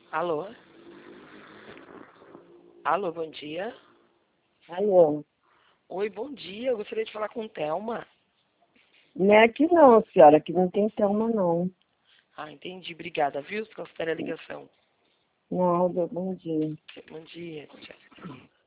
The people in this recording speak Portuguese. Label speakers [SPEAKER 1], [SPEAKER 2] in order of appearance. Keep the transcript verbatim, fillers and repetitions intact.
[SPEAKER 1] Alô? Alô, bom dia.
[SPEAKER 2] Alô?
[SPEAKER 1] Oi, bom dia. Eu gostaria de falar com Thelma.
[SPEAKER 2] Não é aqui não, senhora. Aqui não tem Thelma, não.
[SPEAKER 1] Ah, entendi. Obrigada, viu? Considere a ligação.
[SPEAKER 2] Nada, bom dia.
[SPEAKER 1] Bom dia. Tchau.